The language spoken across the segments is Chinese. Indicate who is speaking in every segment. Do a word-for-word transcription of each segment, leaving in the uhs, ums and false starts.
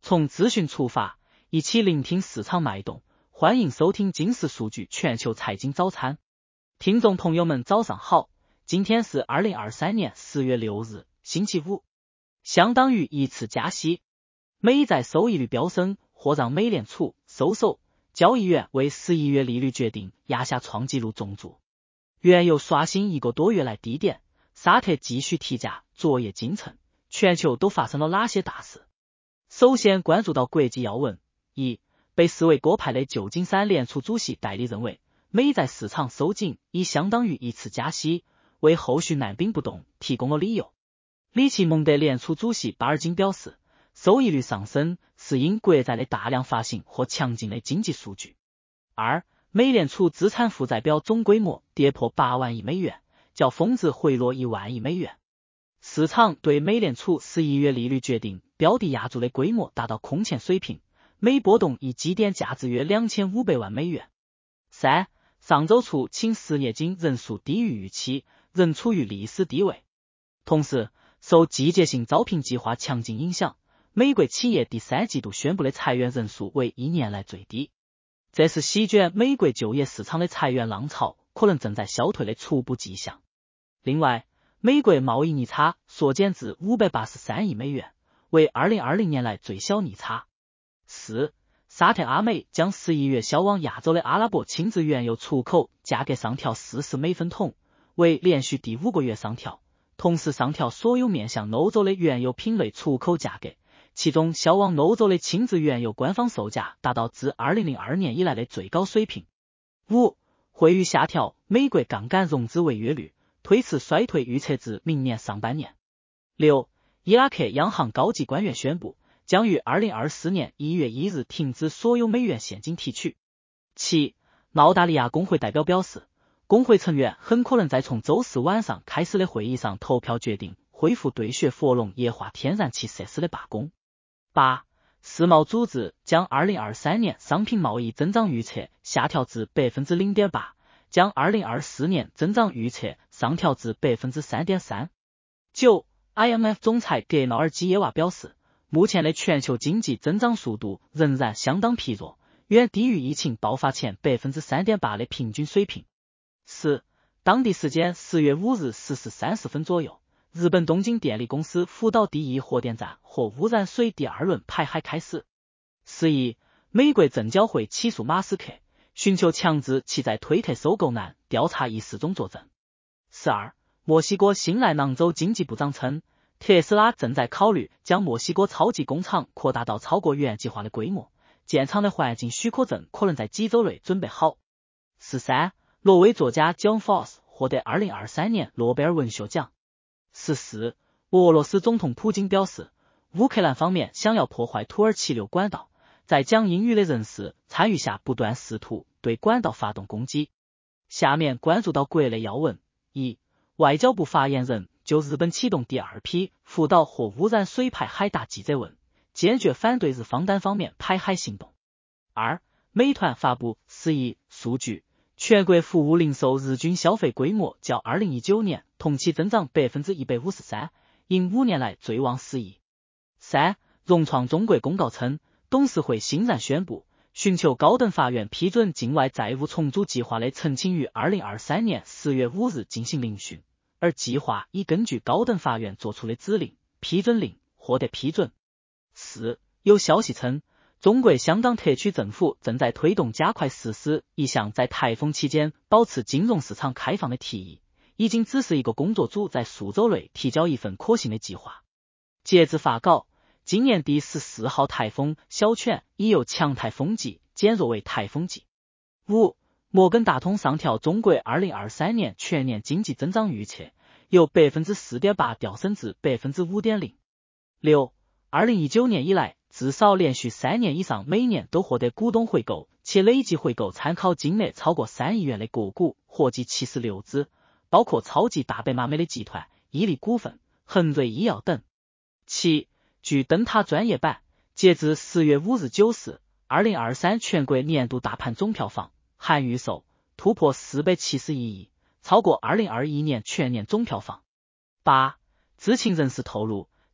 Speaker 1: 从资讯出发，一起聆听市场脉动。欢迎收听金石数据全球财经早餐。听众朋友们早上好，今天是二零二三年四月六日，星期五。相当于一次加息，美债收益率飙升，或让美联储收手，交易员为十一月利率决定压下创纪录重注。原油刷新一个多月来低点，沙特继续提价，昨夜今晨，全球都发生了哪些大事？首先关注到国际要闻。一、被视为鸽派的旧金山联储主席戴利认为，美债市场收紧已相当于一次加息，为后续按兵不动提供了理由。里奇蒙德联储主席巴尔金表示，收益率上升是因国债的大量发行和强劲的经济数据。二、美联储资产负债表总规模跌破八万亿美元，较峰值回落一万亿美元。市场对美联储十一月利率决定标的押注的规模达到空前水平，每波动一基点价值约两千五百万美元。三、上周初请失业金人数低于预期，仍处于历史低位。同时，受季节性招聘计划强劲影响，美国企业第三季度宣布的裁员人数为一年来最低。这是席卷美国就业市场的裁员浪潮可能正在消退的初步迹象。另外，美国贸易逆差缩减至五百八十三亿美元，为二零二零年来最小逆差。四、沙特阿美将十一月销往亚洲的阿拉伯轻质原油出口价格上调四十美分桶，为连续第五个月上调，同时上调所有面向欧洲的原油品类出口价格，其中销往欧洲的轻质原油官方售价达到自二零零二年以来的最高水平。五、会议下调美国杠杆融资违约率，推迟衰退预测至明年上半年。六、伊拉克央行高级官员宣布，将于二零二四年一月一日停止所有美元现金提取。七、澳大利亚工会代表表示，工会成员很可能在从周四晚上开始的会议上投票决定恢复对雪佛龙液化天然气设施的罢工。八、世贸组织将二零二三年商品贸易增长预测下调至 百分之零点八， 将二零二四年增长预测上调至 百分之三点三。九、I M F 总裁格纳尔基耶娃表示，目前的全球经济增长速度仍然相当疲弱，远低于疫情爆发前 百分之三点八 的平均水平。四、当地时间十月五日十时三十分左右，日本东京电力公司福岛第一核电站核污染水第二轮排海开始。十一、美国证交会起诉马斯克，寻求强制其在推特收购案调查一事中作证。十二、墨西哥新莱囊州经济部长称，特斯拉正在考虑将墨西哥超级工厂扩大到超过原计划的规模，建厂的环境许可证可能在几周内准备好。十三、挪威作家 John Foss 获得二零二三年诺贝尔文学奖。十四、俄罗斯总统普京表示，乌克兰方面想要破坏土耳其流管道，在讲英语的人士参与下不断试图对管道发动攻击。下面关注到国内要闻。一、外交部发言人就日本启动第二批福岛核污染水排海答记者问，坚决反对日方单方面排海行动。二、美团发布十一数据，全国服务零售日均消费规模较二零一九年同期增长 百分之一百五十三， 因五年来最旺十亿。三、融创中国公告称，董事会欣然宣布，寻求高等法院批准境外债务重组计划的陈请于二零二三年十月五日进行聆讯，而计划已根据高等法院作出的指令批准令获得批准。四、有消息称，中国香港特区政府正在推动加快实施一项在台风期间保持金融市场开放的提议，已经指示一个工作组在数周内提交一份可行的计划。截至发稿，今年第十四号台风小犬已由强台风级减弱为台风级。五、摩根大通上调中国二零二三年全年经济增长预测，由 百分之四点八 调升至 百分之五点零。六、二零一九年以来至少连续三年以上每年都获得股东回购，且累计回购参考金额超过三亿元的个股合计七十六只，包括超级大白马美的集团、伊利股份、恒瑞医药等。七、据灯塔专业版，截至十月五日九时，二零二三全国年度大盘总票房含预售突破四百七十一亿，超过二零二一年全年总票房。八、知情人士透露，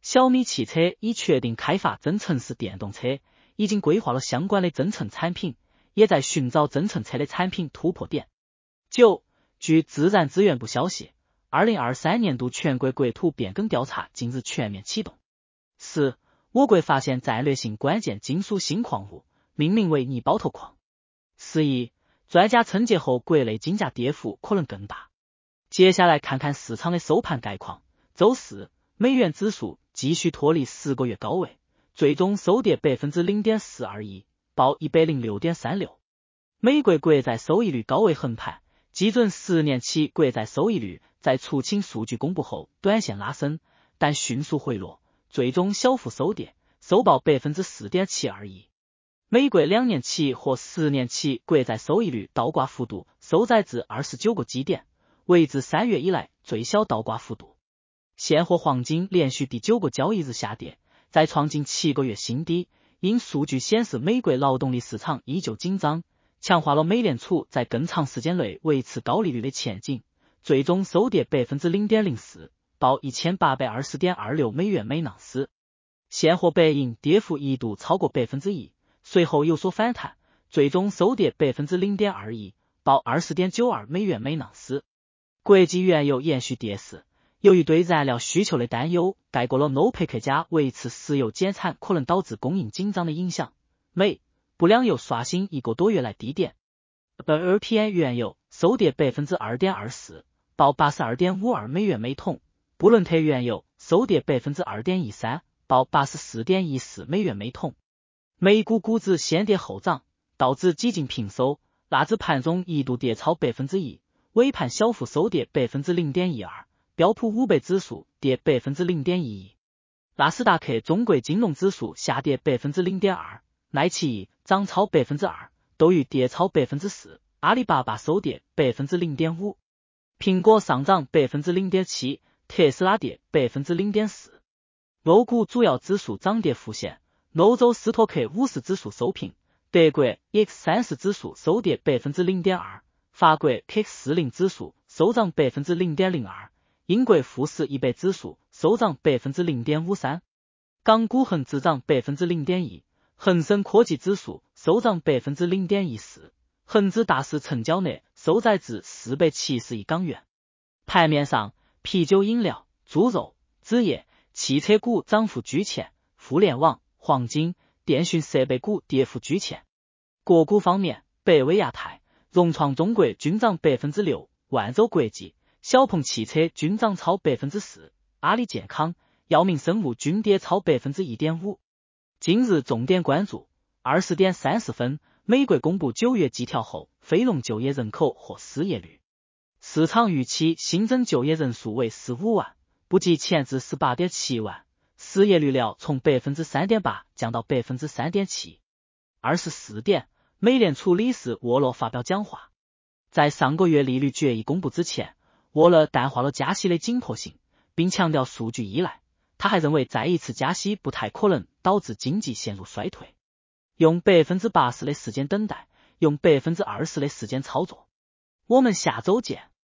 Speaker 1: 小米汽车已确定开发增程式电动车，已经规划了相关的增程产品，也在寻找增程车的产品突破点。九，据自然资源部消息，二零二三年度全国国土变更调查近日全面启动。四，我国发现战略性关键金属新矿物，命名为泥包头矿。四亿，专家称节后国内金价跌幅可能更大。接下来看看市场的收盘概况。周四，美元指数继续脱离十个月高位，最终收跌 百分之零点四二一，报 一百零六点三六。美国国债收益率高位横盘，基准十年期国债收益率在出清数据公布后短线拉升，但迅速回落，最终小幅收跌，收报 百分之四点七二一。美国两年期或十年期国债收益率倒挂幅度收窄至二十九个基点，为自三月以来最小倒挂幅度。现货黄金连续第九个交易日下跌，再创近七个月新低，因数据显示美国劳动力市场依旧紧张，强化了美联储在更长时间内维持高利率的前景，最终收跌 百分之零点零四， 报 一千八百二十点二六美元每盎司。现货白银跌幅一度超过 百分之一， 随后有所反弹，最终收跌 百分之零点二一， 报 二十点九二美元每盎司。国际原油延续跌势，由于对燃料需求的担忧盖过了欧佩克加维持石油减产可能导致供应紧张的影响，美布两油刷新一个多月来低点。L P I 原油收跌 百分之二点二四， 报 八十二点五二美元每桶，布伦特原油收跌 百分之二点一三， 报 八十四点一四美元每桶。美股股指先跌后涨，导致几近平收，纳指盘中一度跌超 百分之一， 尾盘小幅收跌 百分之零点一二， 标普五百指数跌 百分之零点一一， 纳斯达克中国金融指数下跌 百分之零点二， 奈奇艺涨超 百分之二， 斗鱼跌超 百分之四， 阿里巴巴收跌 百分之零点五， 苹果上涨 百分之零点七， 特斯拉跌 百分之零点四。 欧股主要指数涨跌互现，欧洲斯托克五十指数收平，德国 E X 三十 指数收跌 百分之零点二， 法国 K 四十 指数收涨 百分之零点零二， 英国富时一百指数收涨 百分之零点五三， 港股恒指涨 百分之零点一， 恒生科技指数收涨 百分之零点一四， 恒指大市成交额收窄至四百七十亿港元。盘面上，啤酒饮料、猪肉、纸业、汽车股涨幅居前，互联网、黄金、电讯设备股跌幅居前。个股方面，百威亚太、融创中国均涨 百分之六， 万洲国际、小鹏汽车均涨超 百分之四， 阿里健康、药明生物均跌超 百分之一点五。 今日重点关注，二十点三十分，美国公布九月季调后非农就业人口和失业率。市场预期新增就业人数为十五万，不及前值 十八点七万，失业率料从 百分之三点八 降到 百分之三点七。 二十四点，美联储理事沃勒发表讲话。在上个月利率决议公布之前，沃勒淡化了加息的紧迫性，并强调数据依赖。他还认为再一次加息不太可能导致经济陷入衰退。用 百分之八十 的时间等待，用 百分之二十 的时间操作。我们下周见。